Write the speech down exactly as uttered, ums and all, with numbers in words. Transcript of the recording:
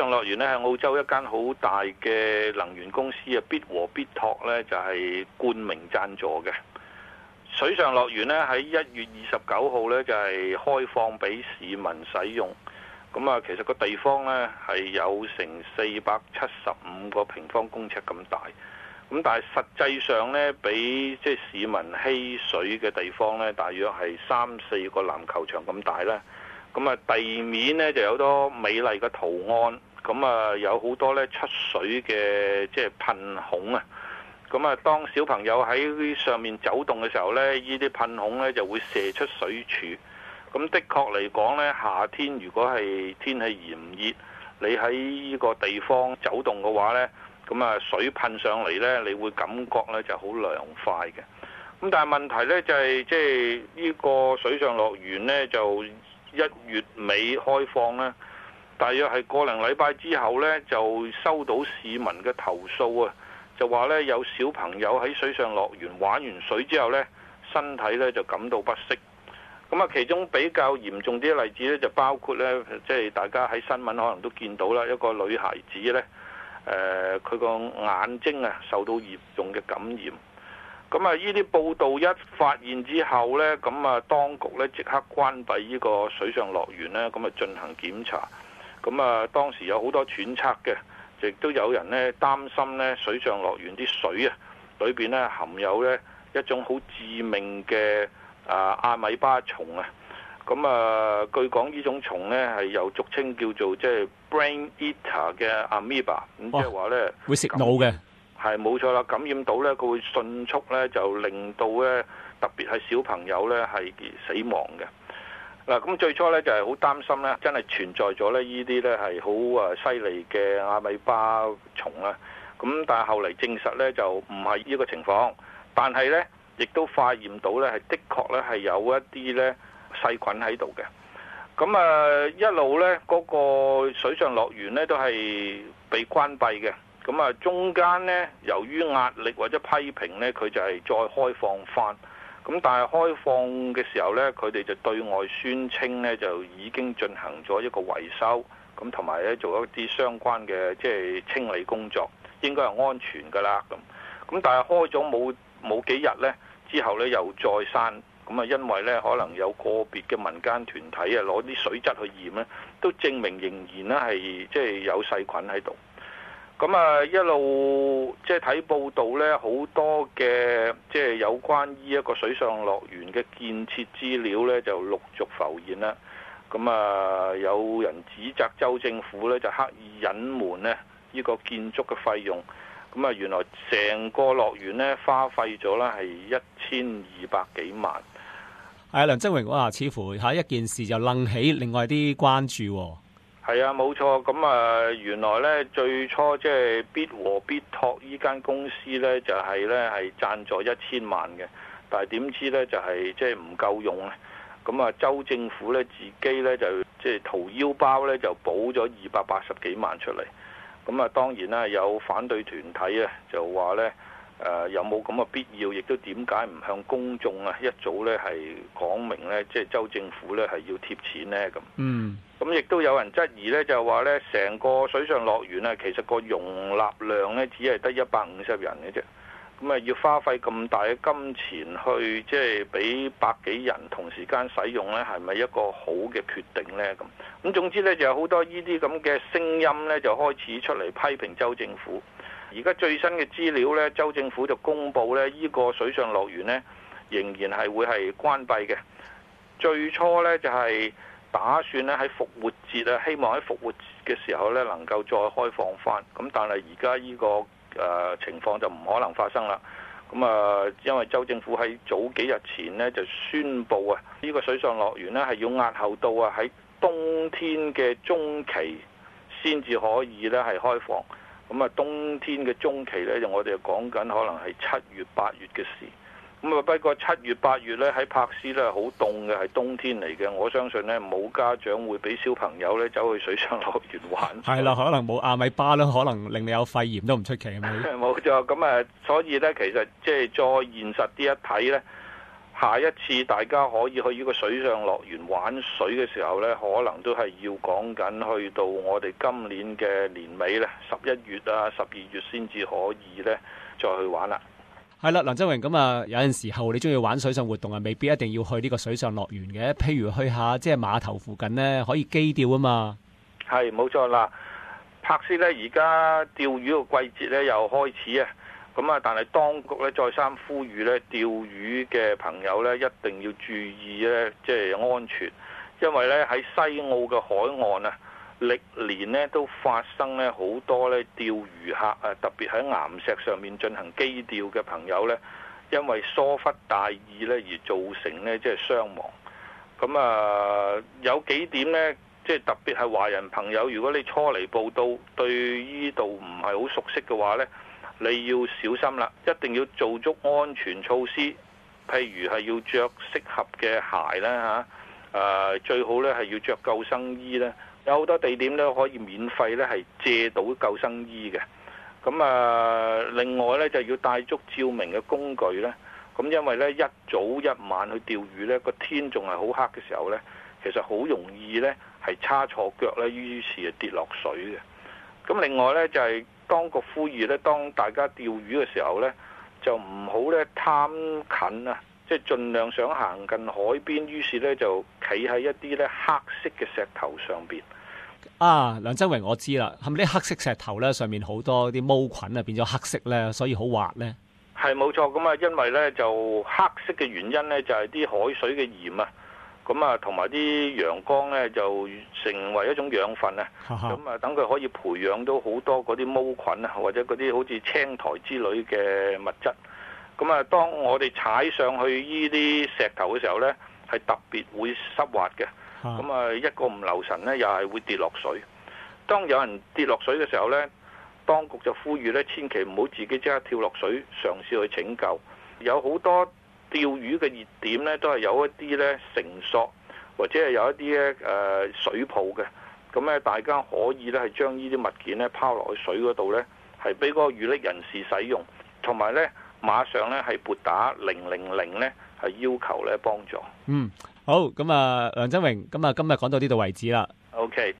上樂園咧係澳洲一間好大嘅能源公司啊，必和必拓咧就係冠名贊助嘅。水上樂園咧喺一月二十九號咧就係開放俾市民使用。咁啊，其實個地方咧係有成四百七十五個平方公尺咁大。咁但係實際上咧，比即係市民嬉水嘅地方咧，大約係三四個籃球場咁大啦。咁啊，地面咧就有好多美麗嘅圖案。咁啊，有好多咧出水嘅即係噴孔啊。咁啊，當小朋友喺上面走動嘅時候咧，呢啲噴孔咧就會射出水柱。咁的確嚟講咧，夏天如果係天氣炎熱，你喺呢個地方走動嘅話咧，咁啊水噴上嚟咧，你會感覺咧就好涼快嘅。咁但係問題咧就係即係呢個水上樂園咧就一月尾開放咧，大約係個零禮拜之後咧就收到市民嘅投訴啊。就話咧有小朋友喺水上樂園玩完水之後咧，身體咧就感到不適。咁啊，其中比較嚴重啲嘅例子咧，就包括咧，即係大家喺新聞可能都見到啦，一個女孩子咧，誒佢個眼睛啊受到嚴重嘅感染。咁啊，呢啲報道一發現之後咧，咁啊當局咧即刻關閉呢個水上樂園咧，咁啊進行檢查。咁啊當時有好多揣測嘅。亦都有人咧擔心咧水上樂園啲水啊，裏邊咧含有咧一種好致命嘅啊阿米巴蟲啊。咁啊，據講呢種蟲咧係又俗稱叫做即係 brain eater 嘅 amoeba，咁即係話咧會食腦嘅。 係冇錯啦，感染到咧佢會迅速咧就令到咧特別係小朋友咧係死亡嘅。嗱，咁最初咧就係好擔心咧，真係存在咗咧呢啲咧係好啊犀利嘅阿米巴蟲啦。咁但係後嚟證實咧就唔係呢個情況，但係咧亦都化驗到咧係的確咧係有一啲咧細菌喺度嘅。咁啊一路咧嗰個水上樂園咧都係被關閉嘅。咁啊中間咧由於壓力或者批評咧，佢就係再開放翻。咁但係開放嘅時候呢，佢哋就對外宣稱呢，就已經進行咗一個維修，咁同埋咧做一啲相關嘅即係清理工作，應該係安全㗎啦。咁咁但係開咗冇冇幾日呢，之後呢又再閂。咁啊，因為呢可能有個別嘅民間團體啊攞啲水質去驗呢，都證明仍然呢係即係有細菌喺度。咁啊，一路即係睇報道咧，好多嘅即係有關於一個水上樂園嘅建設資料咧，就陸續浮現啦。咁啊，有人指責州政府咧就刻意隱瞞咧呢個建築嘅費用。咁啊，原來成個樂園咧花費咗啦係一千二百幾萬。 係梁增榮，哇！似乎下一件事就楞起另外啲關注喎。 係啊，冇錯。咁啊，原來咧最初即係必和必拓呢間公司咧，就係咧係贊助一千萬嘅，但係點知咧就係即係唔夠用咧。咁啊，州政府咧自己咧就即係掏腰包咧就補咗二百八十幾萬出嚟。咁啊，當然啦，有反對團體啊就話咧誒有冇咁嘅必要，亦都點解唔向公眾啊一早咧係講明咧，即係州政府咧係要貼錢咧咁。 嗯。 咁亦都有人質疑咧，就話咧，成個水上樂園啊，其實個容納量咧，只係得一百五十人嘅啫。咁啊，要花費咁大嘅金錢去，即係俾百幾人同時間使用咧，係咪一個好嘅決定咧？咁咁總之咧，就有好多呢啲咁嘅聲音咧，就開始出嚟批評州政府。而家最新嘅資料咧，州政府就公布咧，呢個水上樂園咧，仍然係會係關閉嘅。最初咧就係打算咧喺復活節啊，希望喺復活節嘅時候咧能夠再開放翻。咁但係而家呢個誒、呃、情況就唔可能發生啦。咁啊，因為州政府喺早幾日前呢就宣布啊，呢、這個水上樂園呢係要押後到啊喺冬天嘅中期先至可以咧係開放。咁啊，冬天嘅中期咧就我哋講緊可能係七月八月嘅事。咁啊，不過七月八月咧喺柏斯咧好凍嘅，係冬天嚟嘅。我相信咧冇家長會俾小朋友咧走去水上樂園玩。 係啦，可能冇阿米巴啦，可能令你有肺炎都唔出奇。 冇錯，咁啊，所以咧其實即係再現實啲一睇咧， 下一次大家可以去呢個水上樂園玩水嘅時候呢，可能都係要講緊去到我哋今年嘅年尾呢，十一月啊、十二月先至可以呢再去玩啦。 係啦，梁振榮，咁啊，有陣時候你中意玩水上活動啊，未必一定要去呢個水上樂園嘅。譬如去下即係碼頭附近呢，可以磯釣啊嘛。係冇錯啦，柏斯呢而家釣魚嘅季節呢又開始啊。咁啊，但係當局咧再三呼籲咧，釣魚嘅朋友咧一定要注意咧，即係安全，因為咧喺西澳嘅海岸啊，歷年咧都發生咧好多咧釣魚客啊，特別喺岩石上面進行磯釣嘅朋友咧，因為疏忽大意咧而造成咧即係傷亡。咁啊，有幾點咧，即係特別係華人朋友，如果你初嚟報到，對呢度唔係好熟悉嘅話咧，你要小心啦，一定要做足安全措施，譬如係要着適合嘅鞋啦嚇，誒最好咧係要着救生衣咧。有好多地點咧可以免費咧係借到救生衣嘅。咁啊，另外咧就要帶足照明嘅工具咧。咁因為咧一早一晚去釣魚咧，個天仲係好黑嘅時候咧，其實好容易咧係叉錯腳咧，於是就跌落水嘅。咁另外咧就係、是。當局呼籲咧，當大家釣魚嘅時候咧，就唔好咧貪近啊，即係盡量想行近海邊，於是咧就企喺一啲咧黑色嘅石頭上邊。啊， 梁振榮，我知啦，係咪啲黑色石頭咧上面好多啲毛菌啊，變咗黑色咧，所以好滑咧？ 係冇錯，咁啊，因為咧就黑色嘅原因咧就係啲海水嘅鹽啊。咁啊，同埋啲陽光咧就成為一種養分啊，咁啊等佢可以培養到好多嗰啲毛菌啊，或者嗰啲好似青苔之類嘅物質。咁啊，當我哋踩上去呢啲石頭嘅時候咧，係特別會濕滑嘅。咁啊，一個唔留神咧，又係會跌落水。當有人跌落水嘅時候咧，當局就呼籲咧，千祈唔好自己即刻跳落水嘗試去拯救。有好多釣魚嘅熱點咧，都係有一啲咧繩索，或者係有一啲咧誒水泡嘅。咁咧，大家可以咧係將呢啲物件咧拋落去水嗰度咧，係俾嗰個遇溺人士使用，同埋咧馬上咧係撥打零零零咧係要求咧幫助。嗯，好，咁啊，梁振榮，咁啊今日講到呢度為止啦。OK。